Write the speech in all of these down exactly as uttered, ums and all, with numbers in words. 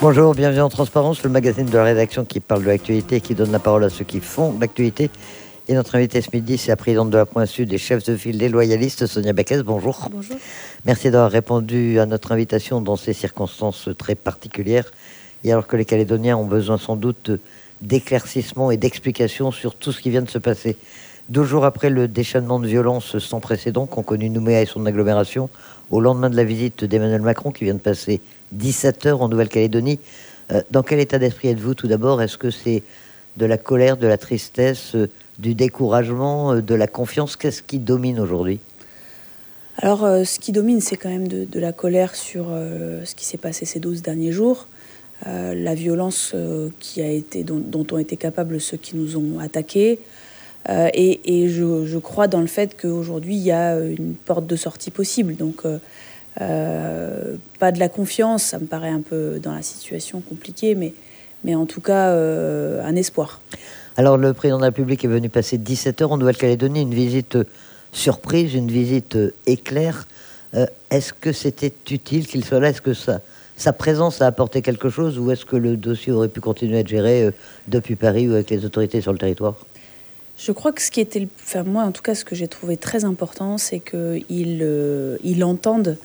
Bonjour, bienvenue en Transparence, le magazine de la rédaction qui parle de l'actualité et qui donne la parole à ceux qui font l'actualité. Et notre invité ce midi, c'est la présidente de la Point Sud et chef de file des loyalistes, Sonia Baquès. Bonjour. Bonjour. Merci d'avoir répondu à notre invitation dans ces circonstances très particulières. Et alors que les Calédoniens ont besoin sans doute d'éclaircissements et d'explications sur tout ce qui vient de se passer. Deux jours après le déchaînement de violence sans précédent qu'ont connu Nouméa et son agglomération, au lendemain de la visite d'Emmanuel Macron qui vient de passer dix-sept heures en Nouvelle-Calédonie, euh, dans quel état d'esprit êtes-vous tout d'abord? Est-ce que c'est de la colère, de la tristesse, euh, du découragement, euh, de la confiance? Qu'est-ce qui domine aujourd'hui? Alors, euh, ce qui domine, c'est quand même de, de la colère sur euh, ce qui s'est passé ces douze derniers jours, euh, la violence euh, qui a été, dont, dont ont été capables ceux qui nous ont attaqués. Euh, et et je, je crois dans le fait qu'aujourd'hui, il y a une porte de sortie possible. Donc, euh, euh, pas de la confiance, ça me paraît un peu dans la situation compliquée, mais, mais en tout cas, euh, un espoir. Alors, le président de la République est venu passer dix-sept heures en Nouvelle-Calédonie, une visite surprise, une visite éclair. Euh, est-ce que c'était utile qu'il soit là? Est-ce que ça, sa présence a apporté quelque chose, ou est-ce que le dossier aurait pu continuer à être géré euh, depuis Paris ou avec les autorités sur le territoire? Je crois que ce qui était, enfin moi en tout cas, ce que j'ai trouvé très important, c'est qu'il euh, il entende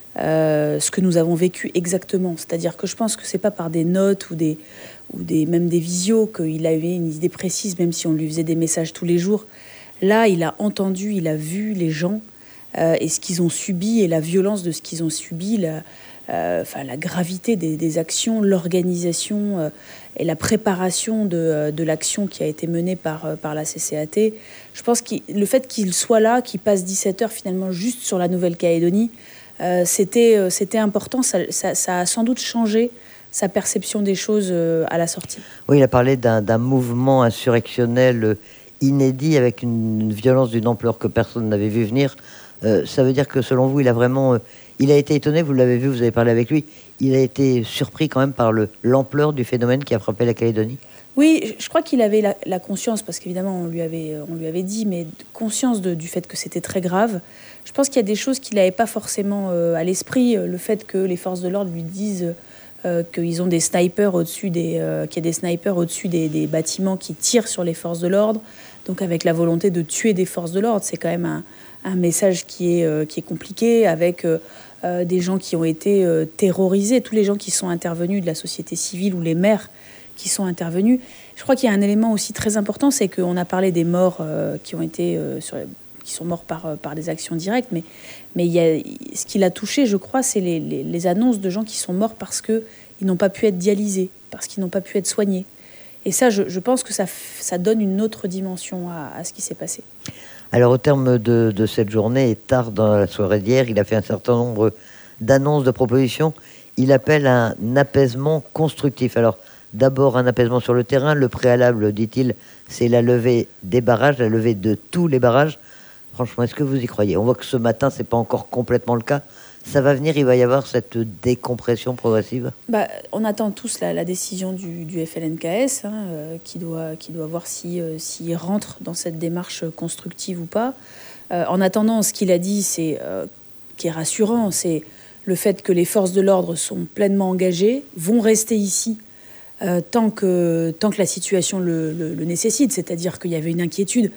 euh, ce que nous avons vécu exactement. C'est-à-dire que je pense que c'est pas par des notes ou des ou des même des visios qu'il avait une idée précise, même si on lui faisait des messages tous les jours. Là, il a entendu, il a vu les gens euh, et ce qu'ils ont subi et la violence de ce qu'ils ont subi, la, euh, enfin, la gravité des, des actions, l'organisation euh, et la préparation de, de l'action qui a été menée par, par la C C A T. Je pense que le fait qu'il soit là, qu'il passe dix-sept heures finalement juste sur la Nouvelle-Calédonie, euh, c'était, c'était important. Ça, ça, ça a sans doute changé sa perception des choses euh, à la sortie. Oui, il a parlé d'un, d'un mouvement insurrectionnel inédit avec une, une violence d'une ampleur que personne n'avait vu venir. Euh, ça veut dire que selon vous, il a vraiment... Euh, il a été étonné, vous l'avez vu, vous avez parlé avec lui, il a été surpris quand même par le, l'ampleur du phénomène qui a frappé la Calédonie? Oui, je crois qu'il avait la, la conscience, parce qu'évidemment on lui avait, on lui avait dit, mais conscience de, du fait que c'était très grave. Je pense qu'il y a des choses qu'il n'avait pas forcément euh, à l'esprit. Le fait que les forces de l'ordre lui disent euh, qu'ils ont des snipers au-dessus des, euh, qu'il y a des snipers au-dessus des, des bâtiments qui tirent sur les forces de l'ordre, donc avec la volonté de tuer des forces de l'ordre, c'est quand même un, un message qui est, euh, qui est compliqué, avec euh, euh, des gens qui ont été euh, terrorisés, tous les gens qui sont intervenus de la société civile ou les maires qui sont intervenus. Je crois qu'il y a un élément aussi très important, c'est qu'on a parlé des morts euh, qui ont été euh, sur, qui sont morts par, par des actions directes, mais, mais il y a, ce qui l'a touché, je crois, c'est les, les, les annonces de gens qui sont morts parce qu'ils n'ont pas pu être dialysés, parce qu'ils n'ont pas pu être soignés. Et ça, je, je pense que ça, ça donne une autre dimension à, à ce qui s'est passé. Alors, au terme de, de cette journée, et tard dans la soirée d'hier, il a fait un certain nombre d'annonces, de propositions. Il appelle à un apaisement constructif. Alors, d'abord, un apaisement sur le terrain. Le préalable, dit-il, c'est la levée des barrages, la levée de tous les barrages. Franchement, est-ce que vous y croyez? On voit que ce matin, ce n'est pas encore complètement le cas. Ça va venir, il va y avoir cette décompression progressive? Bah, on attend tous la, la décision du, du F L N K S, hein, euh, qui, doit, qui doit voir s'il euh, si rentre dans cette démarche constructive ou pas. Euh, en attendant, ce qu'il a dit, c'est, euh, qui est rassurant, c'est le fait que les forces de l'ordre sont pleinement engagées, vont rester ici euh, tant, que, tant que la situation le, le, le nécessite. C'est-à-dire qu'il y avait une inquiétude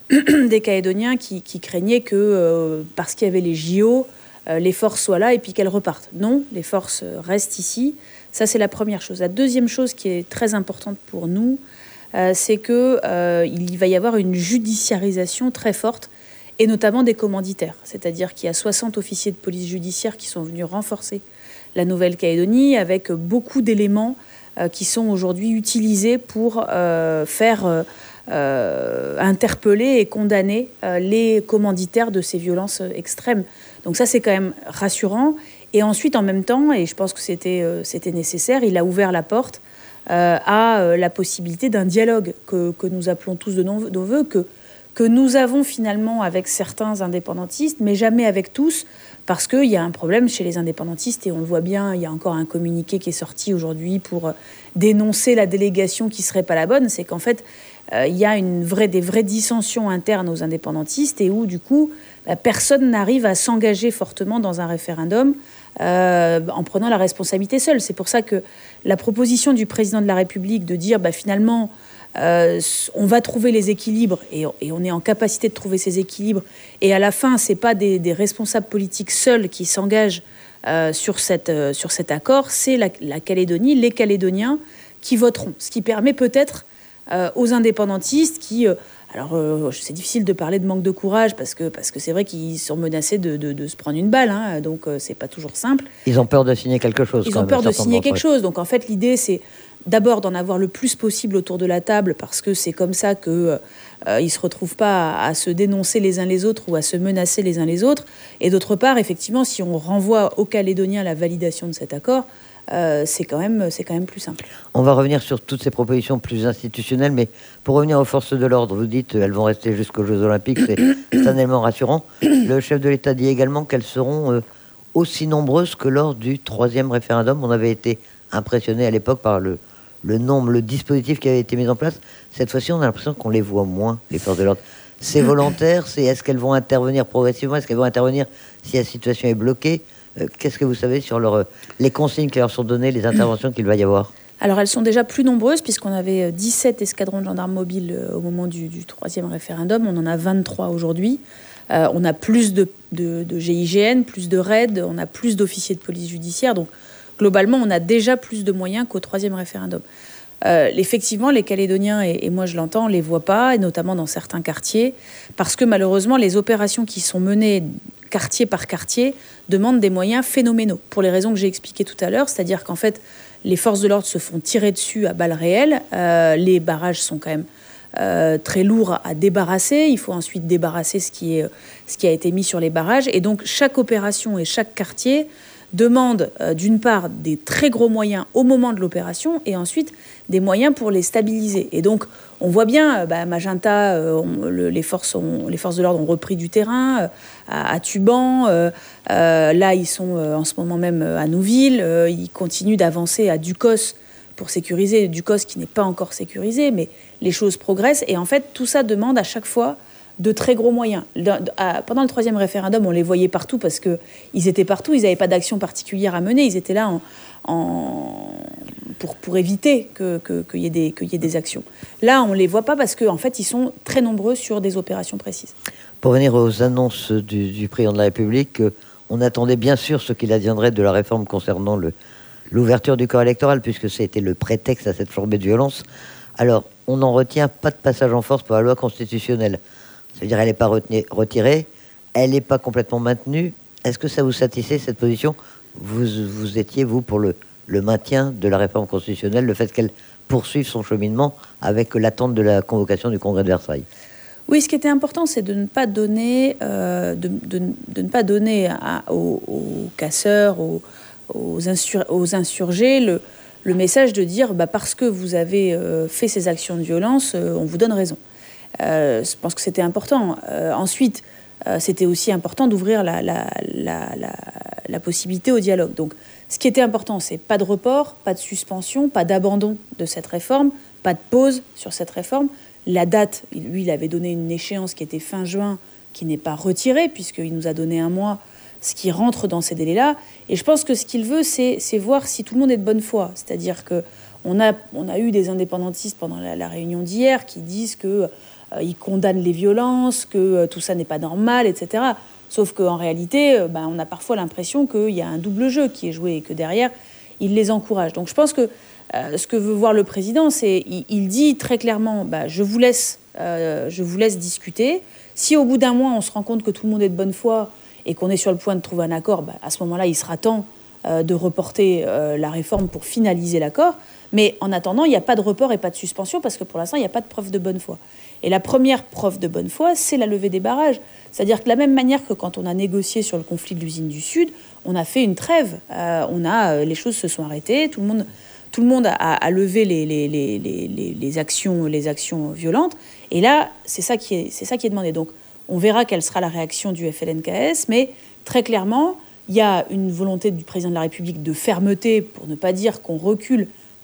des Calédoniens qui, qui craignaient que, euh, parce qu'il y avait les J O, les forces soient là et puis qu'elles repartent. Non, les forces restent ici. Ça, c'est la première chose. La deuxième chose qui est très importante pour nous, euh, c'est qu'il euh, va y avoir une judiciarisation très forte, et notamment des commanditaires. C'est-à-dire qu'il y a soixante officiers de police judiciaire qui sont venus renforcer la Nouvelle-Calédonie avec beaucoup d'éléments euh, qui sont aujourd'hui utilisés pour euh, faire... Euh, Euh, interpeller et condamner euh, les commanditaires de ces violences extrêmes. Donc ça, c'est quand même rassurant. Et ensuite, en même temps, et je pense que c'était, euh, c'était nécessaire, il a ouvert la porte euh, à euh, la possibilité d'un dialogue que, que nous appelons tous de nos, nos voeux, que, que nous avons finalement avec certains indépendantistes, mais jamais avec tous, parce qu'il y a un problème chez les indépendantistes, et on le voit bien, il y a encore un communiqué qui est sorti aujourd'hui pour dénoncer la délégation qui ne serait pas la bonne. C'est qu'en fait, euh, il y a une vraie, des vraies dissensions internes aux indépendantistes et où, du coup, bah, personne n'arrive à s'engager fortement dans un référendum euh, en prenant la responsabilité seul. C'est pour ça que la proposition du président de la République de dire, bah, finalement, euh, on va trouver les équilibres et, et on est en capacité de trouver ces équilibres. Et à la fin, ce n'est pas des, des responsables politiques seuls qui s'engagent euh, sur, cette, euh, sur cet accord, c'est la, la Calédonie, les Calédoniens qui voteront. Ce qui permet peut-être euh, aux indépendantistes qui... Euh, alors, euh, c'est difficile de parler de manque de courage parce que parce que c'est vrai qu'ils sont menacés de, de, de se prendre une balle, hein, donc euh, c'est pas toujours simple. Ils ont peur de signer quelque chose. Ils ont peur de signer quelque chose. Donc, en fait, l'idée, c'est d'abord d'en avoir le plus possible autour de la table parce que c'est comme ça qu'ils euh, ne se retrouvent pas à, à se dénoncer les uns les autres ou à se menacer les uns les autres. Et d'autre part, effectivement, si on renvoie aux Calédoniens la validation de cet accord, Euh, c'est quand même, c'est quand même plus simple. On va revenir sur toutes ces propositions plus institutionnelles, mais pour revenir aux forces de l'ordre, vous dites qu'elles vont rester jusqu'aux Jeux Olympiques, c'est, c'est un élément rassurant. Le chef de l'État dit également qu'elles seront euh, aussi nombreuses que lors du troisième référendum. On avait été impressionné à l'époque par le, le nombre, le dispositif qui avait été mis en place. Cette fois-ci, on a l'impression qu'on les voit moins, les forces de l'ordre. C'est volontaire, c'est, est-ce qu'elles vont intervenir progressivement, est-ce qu'elles vont intervenir si la situation est bloquée? Qu'est-ce que vous savez sur leur, les consignes qui leur sont données, les interventions qu'il va y avoir? Alors, elles sont déjà plus nombreuses, puisqu'on avait dix-sept escadrons de gendarmes mobiles au moment du, du troisième référendum. On en a vingt-trois aujourd'hui. Euh, on a plus de, de, de G I G N, plus de raids, on a plus d'officiers de police judiciaire. Donc, globalement, on a déjà plus de moyens qu'au troisième référendum. Euh, effectivement, les Calédoniens, et, et moi je l'entends, on ne les voit pas, et notamment dans certains quartiers, parce que malheureusement, les opérations qui sont menées quartier par quartier demandent des moyens phénoménaux, pour les raisons que j'ai expliquées tout à l'heure, c'est-à-dire qu'en fait, les forces de l'ordre se font tirer dessus à balles réelles, euh, les barrages sont quand même euh, très lourds à débarrasser, il faut ensuite débarrasser ce qui, est, ce qui a été mis sur les barrages, et donc chaque opération et chaque quartier demande euh, d'une part des très gros moyens au moment de l'opération et ensuite des moyens pour les stabiliser. Et donc on voit bien, euh, bah, Magenta, euh, on, le, les, forces ont, les forces de l'ordre ont repris du terrain euh, à, à Tuban. Euh, euh, là, ils sont euh, en ce moment même à Nouville. Euh, ils continuent d'avancer à Ducos pour sécuriser. Ducos qui n'est pas encore sécurisé, mais les choses progressent. Et en fait, tout ça demande à chaque fois de très gros moyens. Pendant le troisième référendum, on les voyait partout parce qu'ils étaient partout, ils n'avaient pas d'action particulière à mener, ils étaient là en, en, pour, pour éviter que, que, qu'il y ait des, qu'il y ait des actions. Là, on ne les voit pas parce qu'en fait, ils sont très nombreux sur des opérations précises. Pour venir aux annonces du, du président de la République, on attendait bien sûr ce qu'il adviendrait de la réforme concernant le, l'ouverture du corps électoral, puisque c'était le prétexte à cette flambée de violence. Alors, on n'en retient pas de passage en force pour la loi constitutionnelle. Ça veut dire qu'elle n'est pas retenue, retirée, elle n'est pas complètement maintenue. Est-ce que ça vous satisfait, cette position? vous, vous étiez, vous, pour le, le maintien de la réforme constitutionnelle, le fait qu'elle poursuive son cheminement avec l'attente de la convocation du Congrès de Versailles? Oui, ce qui était important, c'est de ne pas donner, euh, de, de, de ne pas donner à, aux, aux casseurs, aux, aux, insur, aux insurgés, le, le message de dire bah, parce que vous avez euh, fait ces actions de violence, euh, on vous donne raison. Euh, je pense que c'était important. Euh, ensuite, euh, c'était aussi important d'ouvrir la, la, la, la, la possibilité au dialogue. Donc, ce qui était important, c'est pas de report, pas de suspension, pas d'abandon de cette réforme, pas de pause sur cette réforme. La date, lui, il avait donné une échéance qui était fin juin, qui n'est pas retirée, puisqu'il nous a donné un mois, ce qui rentre dans ces délais-là. Et je pense que ce qu'il veut, c'est, c'est voir si tout le monde est de bonne foi. C'est-à-dire qu'on a, on a eu des indépendantistes pendant la, la réunion d'hier qui disent que Euh, ils condamnent les violences, que euh, tout ça n'est pas normal, et cetera. Sauf qu'en réalité, euh, ben, on a parfois l'impression qu'il y a un double jeu qui est joué et que derrière, il les encourage. Donc je pense que euh, ce que veut voir le président, c'est il, il dit très clairement ben, je vous laisse, euh, je vous laisse discuter. Si au bout d'un mois, on se rend compte que tout le monde est de bonne foi et qu'on est sur le point de trouver un accord, ben, à ce moment-là, il sera temps euh, de reporter euh, la réforme pour finaliser l'accord. Mais en attendant, il n'y a pas de report et pas de suspension parce que pour l'instant, il n'y a pas de preuve de bonne foi. Et la première preuve de bonne foi, c'est la levée des barrages. C'est-à-dire que de la même manière que quand on a négocié sur le conflit de l'usine du Sud, on a fait une trêve. Euh, on a, les choses se sont arrêtées, tout le monde, tout le monde a, a levé les, les, les, les, les, actions, les actions violentes. Et là, c'est ça qui est, c'est ça qui est demandé. Donc, on verra quelle sera la réaction du F L N K S, mais très clairement, il y a une volonté du président de la République de fermeté, pour ne pas dire qu'on recule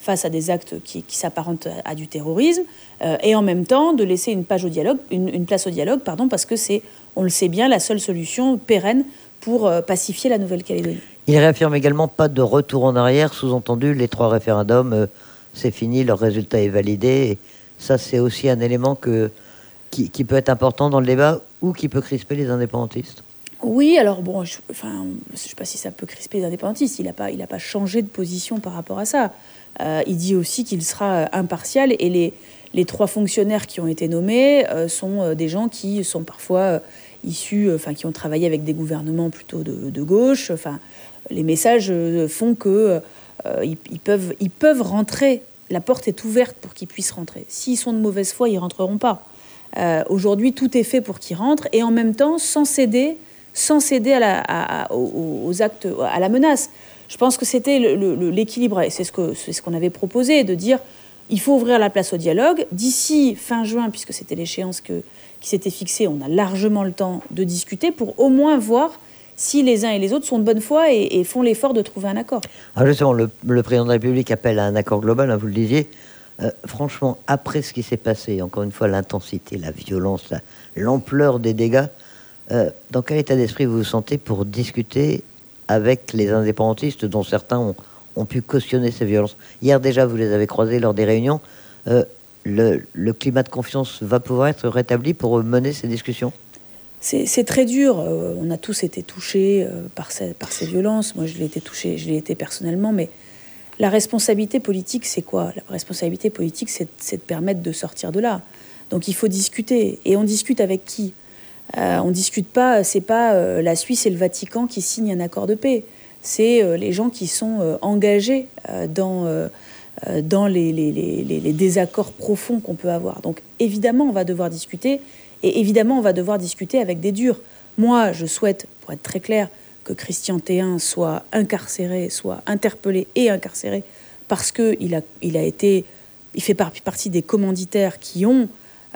face à des actes qui, qui s'apparentent à, à du terrorisme, euh, et en même temps de laisser une, page au dialogue, une, une place au dialogue, pardon, parce que c'est, on le sait bien, la seule solution pérenne pour euh, pacifier la Nouvelle-Calédonie. Il réaffirme également pas de retour en arrière, sous-entendu les trois référendums, euh, c'est fini, leur résultat est validé. Et ça, c'est aussi un élément que, qui, qui peut être important dans le débat ou qui peut crisper les indépendantistes. Oui, alors bon, je, enfin, je ne sais pas si ça peut crisper les indépendantistes. Il n'a pas, il n'a pas changé de position par rapport à ça. Euh, il dit aussi qu'il sera impartial et les, les trois fonctionnaires qui ont été nommés euh, sont euh, des gens qui sont parfois euh, issus, euh, enfin, qui ont travaillé avec des gouvernements plutôt de, de gauche. Enfin, les messages euh, font que euh, ils, ils peuvent, ils peuvent rentrer. La porte est ouverte pour qu'ils puissent rentrer. S'ils sont de mauvaise foi, ils rentreront pas. Euh, aujourd'hui, tout est fait pour qu'ils rentrent et en même temps, sans céder. sans céder à la, à, aux, aux actes, à la menace. Je pense que c'était le, le, l'équilibre, et c'est ce, que, c'est ce qu'on avait proposé, de dire il faut ouvrir la place au dialogue. D'ici fin juin, puisque c'était l'échéance que, qui s'était fixée, on a largement le temps de discuter pour au moins voir si les uns et les autres sont de bonne foi et, et font l'effort de trouver un accord. Alors justement, le, le président de la République appelle à un accord global, hein, vous le disiez. Euh, franchement, après ce qui s'est passé, encore une fois, l'intensité, la violence, la, l'ampleur des dégâts, Euh, dans quel état d'esprit vous vous sentez pour discuter avec les indépendantistes dont certains ont, ont pu cautionner ces violences? Hier déjà, vous les avez croisés lors des réunions. Euh, le, le climat de confiance va pouvoir être rétabli pour mener ces discussions? C'est, c'est très dur. Euh, on a tous été touchés euh, par, ces, par ces violences. Moi, je l'ai été touchée, je l'ai été personnellement. Mais la responsabilité politique, c'est quoi? La responsabilité politique, c'est, c'est de permettre de sortir de là. Donc, il faut discuter. Et on discute avec qui? Euh, on ne discute pas, c'est pas euh, la Suisse et le Vatican qui signent un accord de paix. C'est euh, les gens qui sont euh, engagés euh, dans, euh, dans les, les, les, les désaccords profonds qu'on peut avoir. Donc évidemment, on va devoir discuter, et évidemment, on va devoir discuter avec des durs. Moi, je souhaite, pour être très clair, que Christian Théin soit incarcéré, soit interpellé et incarcéré, parce qu'il a, il a été, il fait partie des commanditaires qui ont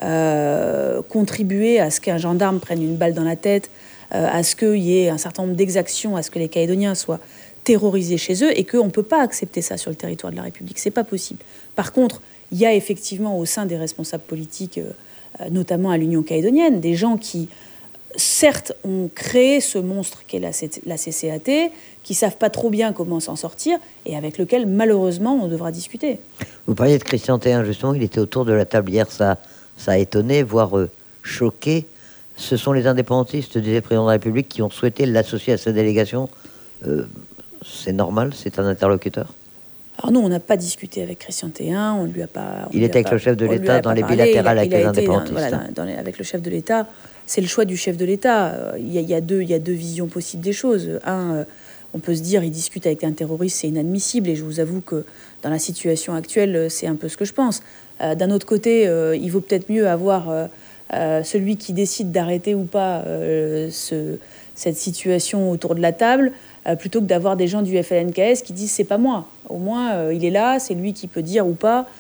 Euh, contribuer à ce qu'un gendarme prenne une balle dans la tête, euh, à ce qu'il y ait un certain nombre d'exactions, à ce que les Calédoniens soient terrorisés chez eux, et qu'on ne peut pas accepter ça sur le territoire de la République. C'est pas possible. Par contre, il y a effectivement au sein des responsables politiques, euh, notamment à l'Union calédonienne, des gens qui, certes, ont créé ce monstre qu'est la, la C C A T, qui ne savent pas trop bien comment s'en sortir, et avec lequel, malheureusement, on devra discuter. Vous parliez de Christian Théin, justement, il était autour de la table hier, ça... Ça a étonné, voire euh, choqué. Ce sont les indépendantistes, disait le président de la République, qui ont souhaité l'associer à sa délégation. Euh, c'est normal, c'est un interlocuteur. Alors nous, on n'a pas discuté avec Christian Théin, on lui a pas... Il était avec pas, le chef de l'État dans les bilatérales avec les indépendantistes. Dans, voilà, dans, dans les, avec le chef de l'État, c'est le choix du chef de l'État. Il y a, il y a deux, il y a deux visions possibles des choses. Un, on peut se dire, il discute avec un terroriste, c'est inadmissible, et je vous avoue que dans la situation actuelle, c'est un peu ce que je pense. Euh, d'un autre côté, euh, il vaut peut-être mieux avoir euh, euh, celui qui décide d'arrêter ou pas euh, ce, cette situation autour de la table, euh, plutôt que d'avoir des gens du F L N K S qui disent c'est pas moi. Au moins, euh, il est là, c'est lui qui peut dire ou pas,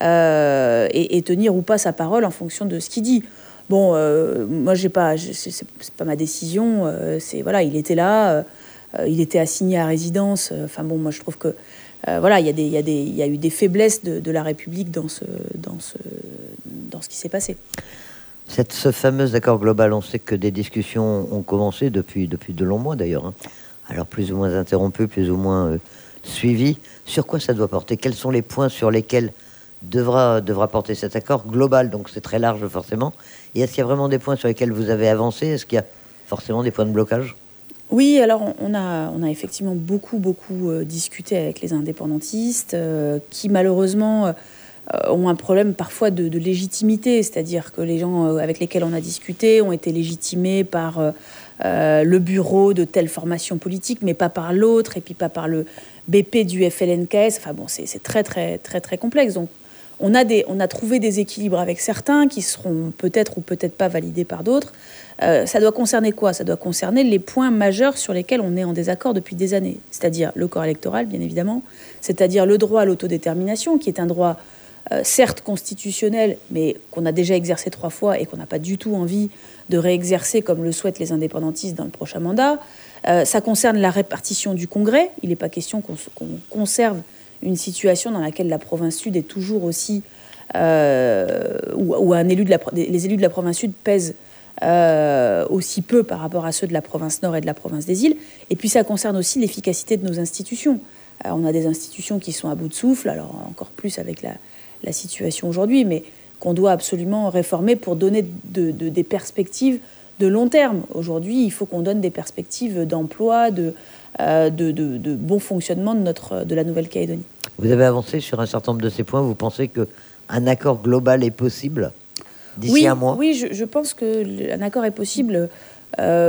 euh, et, et tenir ou pas sa parole en fonction de ce qu'il dit. Bon, euh, moi, j'ai pas, c'est, c'est pas ma décision. Euh, c'est voilà, il était là, euh, il était assigné à résidence. Enfin bon, moi, je trouve que Euh, voilà, il y a des, il y a des, il y a eu des faiblesses de, de la République dans ce, dans ce, dans ce qui s'est passé. Cette, ce fameux accord global, on sait que des discussions ont commencé depuis, depuis de longs mois d'ailleurs, hein. Alors plus ou moins interrompues, plus ou moins euh, suivies. Sur quoi ça doit porter? Quels sont les points sur lesquels devra, devra porter cet accord global? Donc c'est très large forcément. Et est-ce qu'il y a vraiment des points sur lesquels vous avez avancé? Est-ce qu'il y a forcément des points de blocage? Oui, alors on a, on a effectivement beaucoup, beaucoup euh, discuté avec les indépendantistes euh, qui malheureusement euh, ont un problème parfois de, de légitimité, c'est-à-dire que les gens euh, avec lesquels on a discuté ont été légitimés par euh, euh, le bureau de telle formation politique, mais pas par l'autre, et puis pas par le B P du F L N K S. Enfin bon, c'est, c'est très, très, très, très complexe. Donc on a, des, on a trouvé des équilibres avec certains qui seront peut-être ou peut-être pas validés par d'autres. Euh, ça doit concerner quoi? Ça doit concerner les points majeurs sur lesquels on est en désaccord depuis des années, c'est-à-dire le corps électoral, bien évidemment, c'est-à-dire le droit à l'autodétermination, qui est un droit euh, certes constitutionnel, mais qu'on a déjà exercé trois fois et qu'on n'a pas du tout envie de réexercer comme le souhaitent les indépendantistes dans le prochain mandat. Euh, ça concerne la répartition du Congrès. Il n'est pas question qu'on, qu'on conserve une situation dans laquelle la province sud est toujours aussi... Euh, où, où un élu de la, les élus de la province sud pèsent euh, aussi peu par rapport à ceux de la province nord et de la province des îles. Et puis ça concerne aussi l'efficacité de nos institutions. Euh, on a des institutions qui sont à bout de souffle, alors encore plus avec la, la situation aujourd'hui, mais qu'on doit absolument réformer pour donner de, de, des perspectives de long terme. Aujourd'hui, il faut qu'on donne des perspectives d'emploi, de, euh, de, de, de bon fonctionnement de, notre, de la Nouvelle-Calédonie. Vous avez avancé sur un certain nombre de ces points. Vous pensez qu'un accord global est possible d'ici oui, un mois? Oui, je, je pense qu'un accord est possible euh,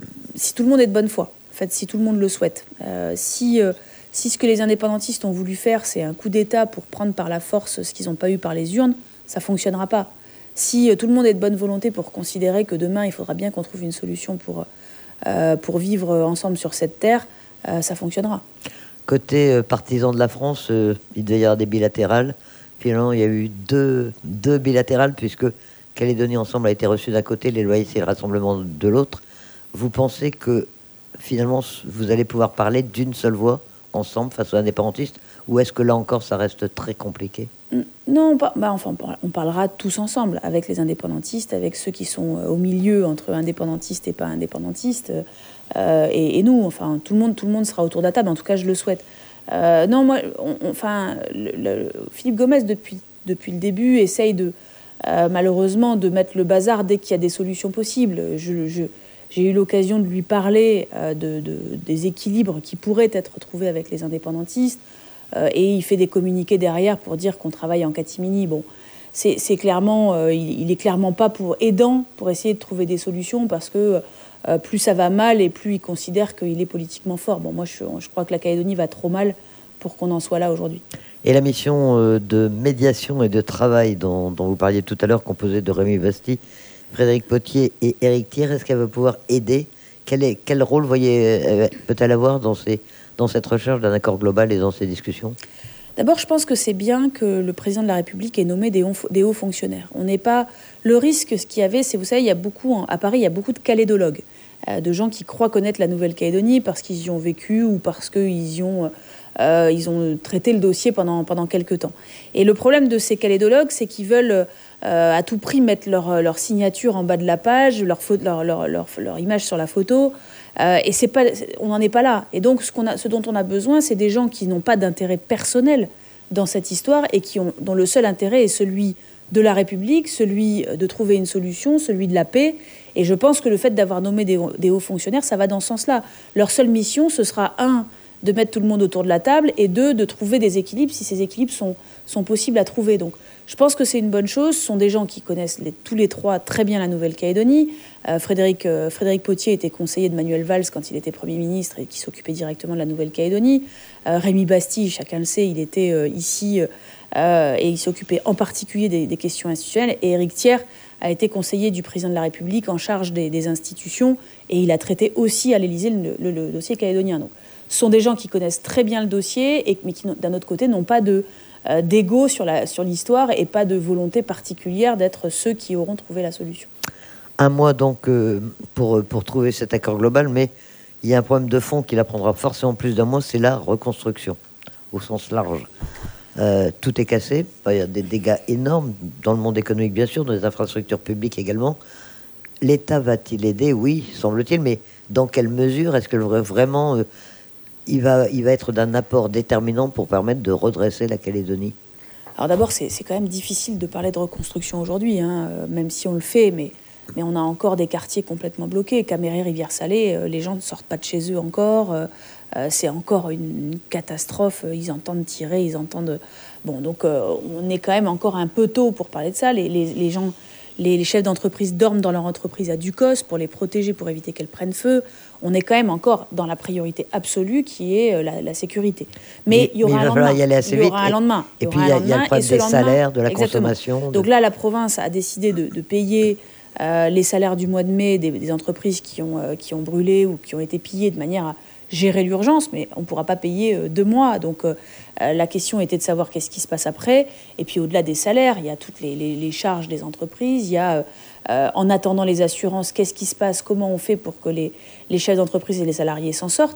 si tout le monde est de bonne foi. En fait, si tout le monde le souhaite. Euh, si, euh, si ce que les indépendantistes ont voulu faire, c'est un coup d'État pour prendre par la force ce qu'ils n'ont pas eu par les urnes, ça ne fonctionnera pas. Si euh, tout le monde est de bonne volonté pour considérer que demain, il faudra bien qu'on trouve une solution pour, euh, pour vivre ensemble sur cette terre, euh, ça fonctionnera. Côté euh, partisan de la France, euh, il devait y avoir des bilatérales. Finalement, il y a eu deux, deux bilatérales, puisque Calédonie Ensemble a été reçu d'un côté, les Loyalistes et le Rassemblement de l'autre. Vous pensez que, finalement, vous allez pouvoir parler d'une seule voix, ensemble, face aux indépendantistes, ou est-ce que là encore, ça reste très compliqué? Non, bah, enfin, on parlera tous ensemble, avec les indépendantistes, avec ceux qui sont au milieu entre indépendantistes et pas indépendantistes, euh, et, et nous, enfin, tout le monde, tout le monde sera autour de la table, en tout cas, je le souhaite. Euh, non, moi, on, enfin, le, le, Philippe Gomès, depuis, depuis le début, essaye de, euh, malheureusement, de mettre le bazar dès qu'il y a des solutions possibles. Je, je, j'ai eu l'occasion de lui parler euh, de, de, des équilibres qui pourraient être trouvés avec les indépendantistes, euh, et il fait des communiqués derrière pour dire qu'on travaille en catimini. Bon, c'est, c'est clairement, euh, il, il est clairement pas pour aidant pour essayer de trouver des solutions, parce que euh, plus ça va mal et plus il considère qu'il est politiquement fort. Bon, moi, je, je crois que la Calédonie va trop mal pour qu'on en soit là aujourd'hui. Et la mission euh, de médiation et de travail dont, dont vous parliez tout à l'heure, composée de Rémi Basti, Frédéric Potier et Éric Thiers, est-ce qu'elle va pouvoir aider? Quel, est, quel rôle voyez, euh, peut-elle avoir dans, ces, dans cette recherche d'un accord global et dans ces discussions? D'abord, je pense que c'est bien que le président de la République ait nommé des, on, des hauts fonctionnaires. On n'est pas... Le risque, ce qu'il y avait, c'est, vous savez, il y a beaucoup, à Paris, il y a beaucoup de calédologues, euh, de gens qui croient connaître la Nouvelle-Calédonie parce qu'ils y ont vécu ou parce qu'ils y ont... Euh, ils ont traité le dossier pendant, pendant quelques temps. Et le problème de ces calédologues, c'est qu'ils veulent euh, à tout prix mettre leur, leur signature en bas de la page, leur, leur, leur, leur, leur image sur la photo. Euh, et c'est pas, on n'en est pas là. Et donc, ce, qu'on a, ce dont on a besoin, c'est des gens qui n'ont pas d'intérêt personnel dans cette histoire et qui ont, dont le seul intérêt est celui de la République, celui de trouver une solution, celui de la paix. Et je pense que le fait d'avoir nommé des, des hauts fonctionnaires, ça va dans ce sens-là. Leur seule mission, ce sera un, de mettre tout le monde autour de la table, et deux, de trouver des équilibres si ces équilibres sont, sont possibles à trouver. Donc je pense que c'est une bonne chose. Ce sont des gens qui connaissent les, tous les trois très bien la Nouvelle-Calédonie. Euh, Frédéric, euh, Frédéric Potier était conseiller de Manuel Valls quand il était Premier ministre et qui s'occupait directement de la Nouvelle-Calédonie. Euh, Rémi Basti, chacun le sait, il était euh, ici euh, et il s'occupait en particulier des, des questions institutionnelles. Et Éric Thiers a été conseiller du président de la République en charge des, des institutions, et il a traité aussi à l'Élysée le, le, le dossier calédonien. Donc, ce sont des gens qui connaissent très bien le dossier, et, mais qui, d'un autre côté, n'ont pas de, euh, d'ego sur, la, sur l'histoire et pas de volonté particulière d'être ceux qui auront trouvé la solution. Un mois donc euh, pour, pour trouver cet accord global, mais il y a un problème de fond qui la prendra forcément plus d'un mois, c'est la reconstruction, au sens large. Euh, tout est cassé, il y a des dégâts énormes dans le monde économique, bien sûr, dans les infrastructures publiques également. L'État va-t-il aider? Oui, semble-t-il, mais dans quelle mesure? Est-ce que vraiment... Euh, Il va, il va être d'un apport déterminant pour permettre de redresser la Calédonie? Alors d'abord, c'est, c'est quand même difficile de parler de reconstruction aujourd'hui, hein, euh, même si on le fait, mais, mais on a encore des quartiers complètement bloqués. Caméré, Rivière-Salée, euh, les gens ne sortent pas de chez eux encore. Euh, euh, c'est encore une, une catastrophe. Ils entendent tirer, ils entendent... Bon, donc euh, on est quand même encore un peu tôt pour parler de ça. Les, les, les gens... Les, les chefs d'entreprise dorment dans leur entreprise à Ducos pour les protéger, pour éviter qu'elles prennent feu. On est quand même encore dans la priorité absolue qui est la, la sécurité. Mais, mais il y aura un lendemain. Y aller assez il y aura vite. un lendemain. Et, et puis il y, a, il y a le problème des salaires, de la exactement. consommation. De... Donc là, la province a décidé de, de payer euh, les salaires du mois de mai des, des entreprises qui ont, euh, qui ont brûlé ou qui ont été pillées de manière à gérer l'urgence, mais on ne pourra pas payer euh, deux mois. Donc euh, la question était de savoir qu'est-ce qui se passe après. Et puis au-delà des salaires, il y a toutes les, les, les charges des entreprises. Il y a, euh, en attendant les assurances, qu'est-ce qui se passe, comment on fait pour que les, les chefs d'entreprise et les salariés s'en sortent.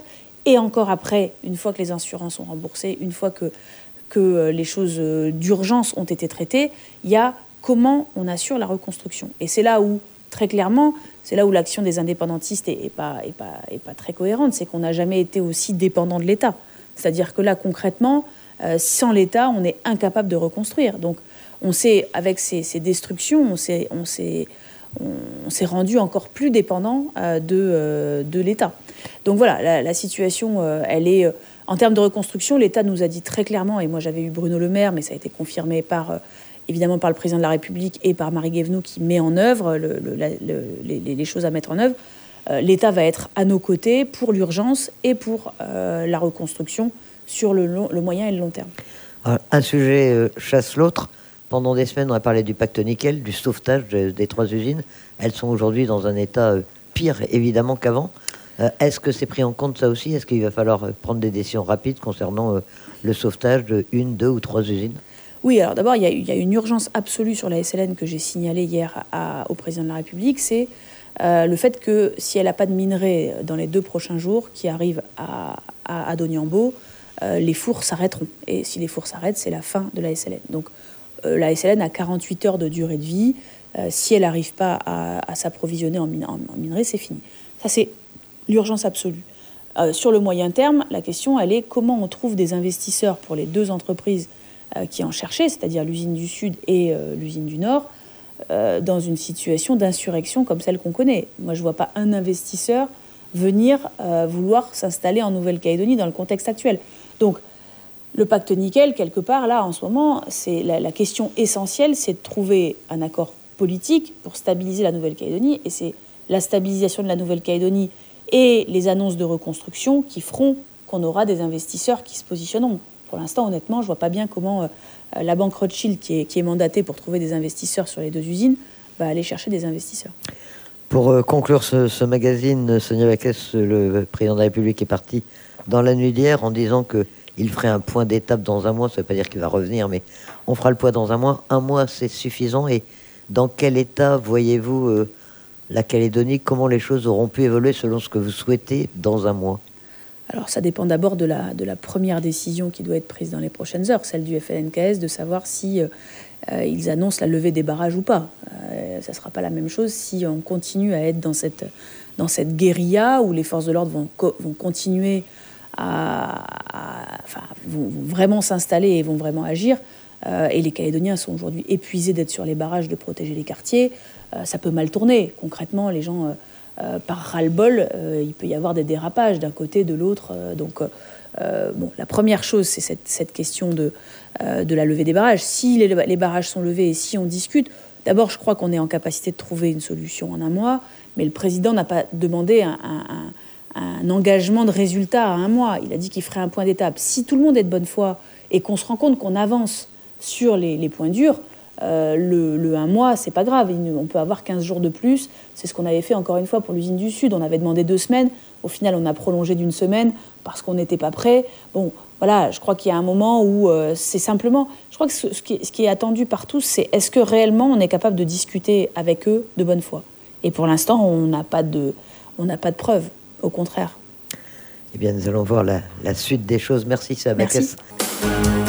Et encore après, une fois que les assurances sont remboursées, une fois que, que les choses d'urgence ont été traitées, il y a comment on assure la reconstruction. Et c'est là où, très clairement, c'est là où l'action des indépendantistes n'est pas, est pas, est pas très cohérente. C'est qu'on n'a jamais été aussi dépendant de l'État. C'est-à-dire que là, concrètement, euh, sans l'État, on est incapable de reconstruire. Donc, on s'est, avec ces, ces destructions, on s'est, on s'est, on s'est rendu encore plus dépendant euh, de, euh, de l'État. Donc voilà, la, la situation, euh, elle est... Euh, en termes de reconstruction, l'État nous a dit très clairement, et moi j'avais eu Bruno Le Maire, mais ça a été confirmé par... Euh, évidemment par le président de la République et par Marie Guévenoux qui met en œuvre le, le, la, le, les, les choses à mettre en œuvre, euh, l'État va être à nos côtés pour l'urgence et pour euh, la reconstruction sur le, long, le moyen et le long terme. Alors, un sujet euh, chasse l'autre. Pendant des semaines, on a parlé du pacte nickel, du sauvetage de, des trois usines. Elles sont aujourd'hui dans un état euh, pire, évidemment, qu'avant. Euh, est-ce que c'est pris en compte, ça aussi? Est-ce qu'il va falloir euh, prendre des décisions rapides concernant euh, le sauvetage de une, deux ou trois usines? Oui, alors d'abord, il y, a, il y a une urgence absolue sur la S L N que j'ai signalée hier à, au président de la République, c'est euh, le fait que si elle n'a pas de minerai dans les deux prochains jours qui arrivent à, à, à Doniambo, euh, les fours s'arrêteront. Et si les fours s'arrêtent, c'est la fin de la S L N. Donc euh, la S L N a quarante-huit heures de durée de vie. Euh, si elle n'arrive pas à, à s'approvisionner en, min- en, en minerai, c'est fini. Ça, c'est l'urgence absolue. Euh, sur le moyen terme, la question, elle est comment on trouve des investisseurs pour les deux entreprises qui en cherchaient, c'est-à-dire l'usine du Sud et euh, l'usine du Nord, euh, dans une situation d'insurrection comme celle qu'on connaît. Moi, je ne vois pas un investisseur venir euh, vouloir s'installer en Nouvelle-Calédonie dans le contexte actuel. Donc, le pacte nickel, quelque part, là, en ce moment, c'est la, la question essentielle, c'est de trouver un accord politique pour stabiliser la Nouvelle-Calédonie, et c'est la stabilisation de la Nouvelle-Calédonie et les annonces de reconstruction qui feront qu'on aura des investisseurs qui se positionneront. Pour l'instant, honnêtement, je ne vois pas bien comment euh, la banque Rothschild, qui est, qui est mandatée pour trouver des investisseurs sur les deux usines, va aller chercher des investisseurs. Pour euh, conclure ce, ce magazine, Sonia Backès, le président de la République, est parti dans la nuit d'hier en disant qu'il ferait un point d'étape dans un mois. Ça ne veut pas dire qu'il va revenir, mais on fera le point dans un mois. Un mois, c'est suffisant. Et dans quel état voyez-vous euh, la Calédonie? Comment les choses auront pu évoluer selon ce que vous souhaitez dans un mois? Alors ça dépend d'abord de la, de la première décision qui doit être prise dans les prochaines heures, celle du F L N K S, de savoir si euh, ils annoncent la levée des barrages ou pas. Euh, ça ne sera pas la même chose si on continue à être dans cette, dans cette guérilla où les forces de l'ordre vont, co- vont continuer à, à enfin, vont, vont vraiment s'installer et vont vraiment agir. Euh, et les Calédoniens sont aujourd'hui épuisés d'être sur les barrages, de protéger les quartiers. Euh, ça peut mal tourner. Concrètement, les gens... Euh, Euh, par ras-le-bol, euh, il peut y avoir des dérapages d'un côté, de l'autre. Euh, donc, euh, bon, la première chose, c'est cette, cette question de, euh, de la levée des barrages. Si les, les barrages sont levés et si on discute, d'abord, je crois qu'on est en capacité de trouver une solution en un mois, mais le président n'a pas demandé un, un, un, un engagement de résultat à un mois. Il a dit qu'il ferait un point d'étape. Si tout le monde est de bonne foi et qu'on se rend compte qu'on avance sur les, les points durs, Euh, le, le un mois, c'est pas grave, on peut avoir quinze jours de plus. C'est ce qu'on avait fait encore une fois pour l'usine du Sud. On avait demandé deux semaines, au final on a prolongé d'une semaine parce qu'on n'était pas prêt. Bon, voilà, je crois qu'il y a un moment où euh, c'est simplement... Je crois que ce, ce, qui est, ce qui est attendu par tous, c'est est-ce que réellement on est capable de discuter avec eux de bonne foi? Et pour l'instant, on n'a pas de, on n'a pas de preuves, au contraire. Eh bien, nous allons voir la, la suite des choses. Merci, Sonia Backès. Merci.